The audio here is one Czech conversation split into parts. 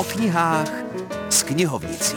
knihách s knihovnicí.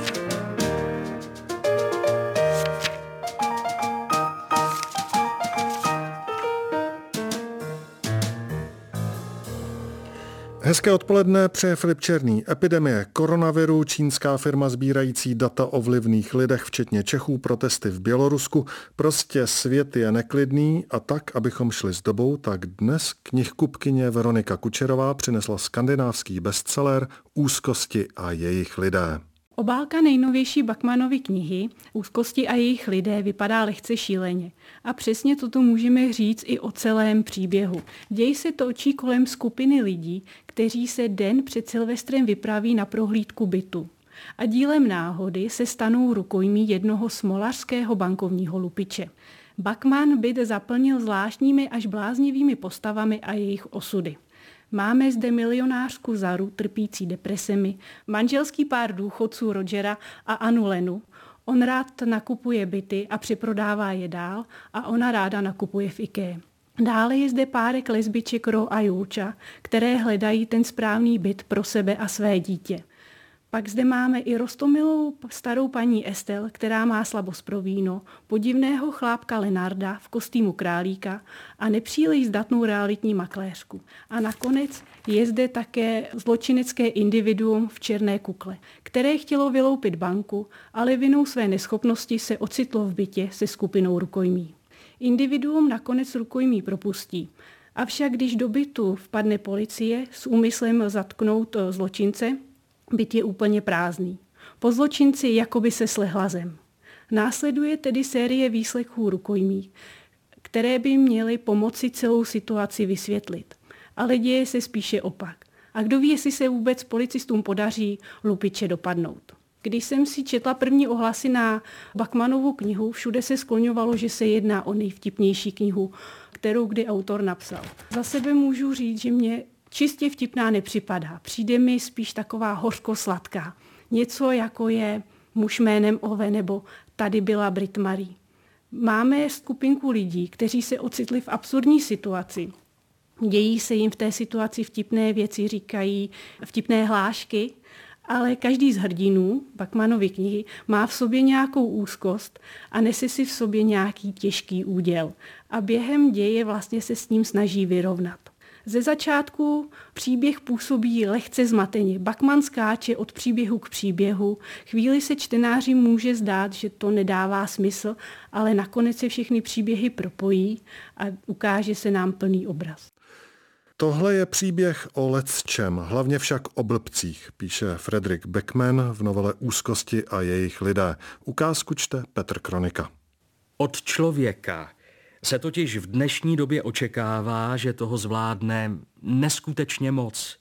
Hezké odpoledne přeje Filip Černý. Epidemie koronaviru, čínská firma sbírající data o vlivných lidech, včetně Čechů, protesty v Bělorusku. Prostě svět je neklidný a tak, abychom šli s dobou, tak dnes knihkupkyně Veronika Kučerová přinesla skandinávský bestseller Úzkosti a jejich lidé. Obálka nejnovější Backmanovy knihy Úzkosti a jejich lidé vypadá lehce šíleně. A přesně toto můžeme říct i o celém příběhu. Děj se točí kolem skupiny lidí, kteří se den před Silvestrem vypraví na prohlídku bytu. A dílem náhody se stanou rukojmí jednoho smolařského bankovního lupiče. Backman byt zaplnil zvláštními až bláznivými postavami a jejich osudy. Máme zde milionářku Zaru trpící depresemi, manželský pár důchodců Rogera a Anu Lenu. On rád nakupuje byty a přeprodává je dál a ona ráda nakupuje v IKEA. Dále je zde párek lesbiček Ro a Julča, které hledají ten správný byt pro sebe a své dítě. Pak zde máme i roztomilou starou paní Estel, která má slabost pro víno, podivného chlápka Lenarda v kostýmu králíka a nepříliš zdatnou realitní makléřku. A nakonec je zde také zločinecké individuum v černé kukle, které chtělo vyloupit banku, ale vinou své neschopnosti se ocitlo v bytě se skupinou rukojmí. Individuum nakonec rukojmí propustí. Avšak když do bytu vpadne policie s úmyslem zatknout zločince, byt je úplně prázdný. Po zločinci jakoby se slehla zem. Následuje tedy série výslechů rukojmí, které by měly pomoci celou situaci vysvětlit. Ale děje se spíše opak. A kdo ví, jestli se vůbec policistům podaří lupiče dopadnout. Když jsem si četla první ohlasy na Backmanovu knihu, všude se skloňovalo, že se jedná o nejvtipnější knihu, kterou kdy autor napsal. Za sebe můžu říct, že mě čistě vtipná nepřipadá. Přijde mi spíš taková hořko-sladká. Něco jako je Muž jménem Ove nebo Tady byla Brit Marie. Máme skupinku lidí, kteří se ocitli v absurdní situaci. Dějí se jim v té situaci vtipné věci, říkají vtipné hlášky, ale každý z hrdinů Backmanovy knihy má v sobě nějakou úzkost a nese si v sobě nějaký těžký úděl. A během děje vlastně se s ním snaží vyrovnat. Ze začátku příběh působí lehce zmateně. Backman skáče od příběhu k příběhu. Chvíli se čtenáři může zdát, že to nedává smysl, ale nakonec se všechny příběhy propojí a ukáže se nám plný obraz. Tohle je příběh o lecčem, hlavně však o blbcích, píše Fredrik Backman v novele Úzkosti a jejich lidé. Ukázku čte Petr Kronika. Od člověka se totiž v dnešní době očekává, že toho zvládne neskutečně moc.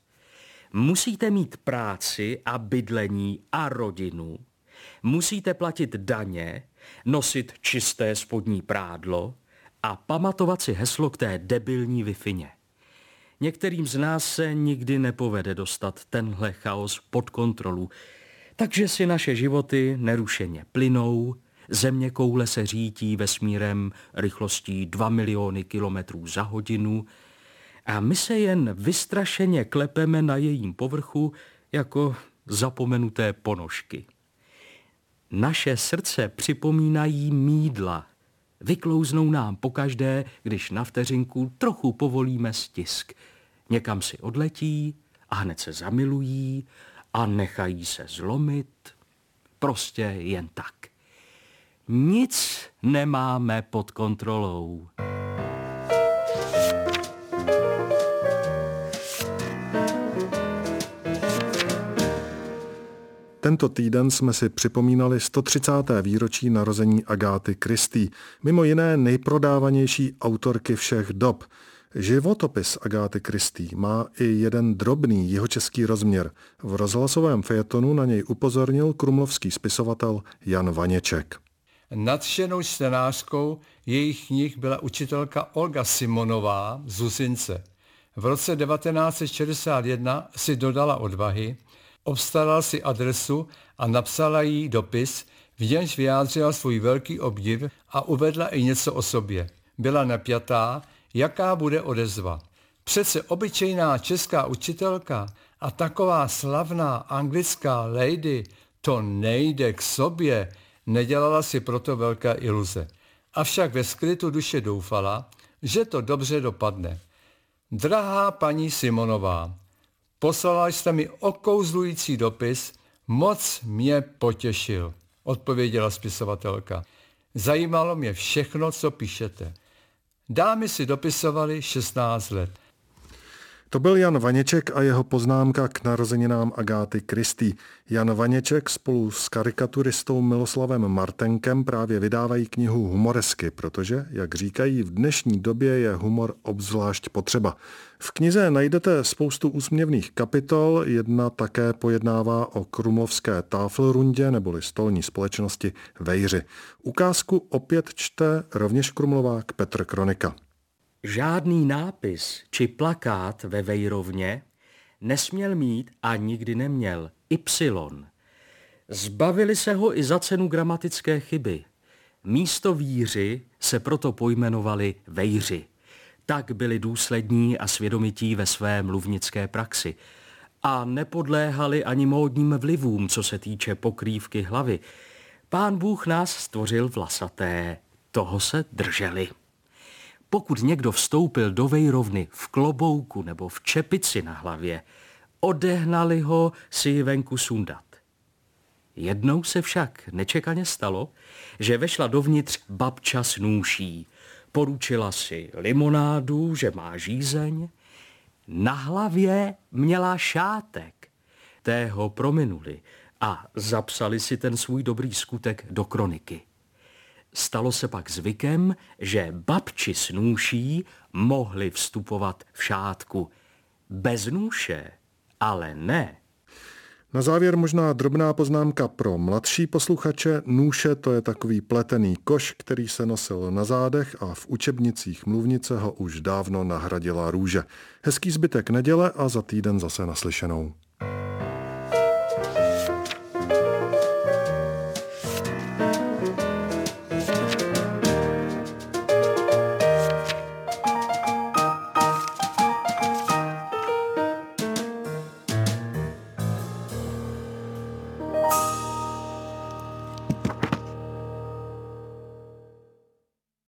Musíte mít práci a bydlení a rodinu. Musíte platit daně, nosit čisté spodní prádlo a pamatovat si heslo k té debilní Wi-Fině. Některým z nás se nikdy nepovede dostat tenhle chaos pod kontrolu, takže si naše životy nerušeně plynou, zeměkoule se řítí vesmírem rychlostí 2 miliony kilometrů za hodinu a my se jen vystrašeně klepeme na jejím povrchu jako zapomenuté ponožky. Naše srdce připomínají mýdla. Vyklouznou nám pokaždé, když na vteřinku trochu povolíme stisk. Někam si odletí a hned se zamilují a nechají se zlomit. Prostě jen tak. Nic nemáme pod kontrolou. Tento týden jsme si připomínali 130. výročí narození Agáty Christie, mimo jiné nejprodávanější autorky všech dob. Životopis Agáty Christie má i jeden drobný jihočeský rozměr. V rozhlasovém fejetonu na něj upozornil krumlovský spisovatel Jan Vaněček. Nadšenou čtenářkou jejich knih byla učitelka Olga Simonová z Husince. V roce 1961 si dodala odvahy, obstarala si adresu a napsala jí dopis, v němž vyjádřila svůj velký obdiv a uvedla i něco o sobě. Byla napjatá, jaká bude odezva. Přece obyčejná česká učitelka a taková slavná anglická lady, to nejde k sobě, nedělala si proto velké iluze. Avšak ve skrytu duše doufala, že to dobře dopadne. Drahá paní Simonová, poslala jste mi okouzlující dopis, moc mě potěšil, odpověděla spisovatelka. Zajímalo mě všechno, co píšete. Dámy si dopisovali 16 let. To byl Jan Vaněček a jeho poznámka k narozeninám Agáty Christie. Jan Vaněček spolu s karikaturistou Miloslavem Martenkem právě vydávají knihu Humoresky, protože, jak říkají, v dnešní době je humor obzvlášť potřeba. V knize najdete spoustu úsměvných kapitol, jedna také pojednává o krumlovské Tafelrundě neboli stolní společnosti Vejři. Ukázku opět čte rovněž krumlovák Petr Kronika. Žádný nápis či plakát ve Vejrovně nesměl mít a nikdy neměl Y. Zbavili se ho i za cenu gramatické chyby. Místo víři se proto pojmenovali Vejři. Tak byli důslední a svědomití ve své mluvnické praxi. A nepodléhali ani módním vlivům, co se týče pokrývky hlavy. Pán Bůh nás stvořil vlasaté, toho se drželi. Pokud někdo vstoupil do Vejrovny v klobouku nebo v čepici na hlavě, odehnali ho si ji venku sundat. Jednou se však nečekaně stalo, že vešla dovnitř babča s nůší. Poručila si limonádu, že má žízeň. Na hlavě měla šátek. Té ho prominuli a zapsali si ten svůj dobrý skutek do kroniky. Stalo se pak zvykem, že babči s nůší mohli vstupovat v šátku. Bez nůše, ale ne. Na závěr možná drobná poznámka pro mladší posluchače. Nůše to je takový pletený koš, který se nosil na zádech a v učebnicích mluvnice ho už dávno nahradila růže. Hezký zbytek neděle a za týden zase naslyšenou.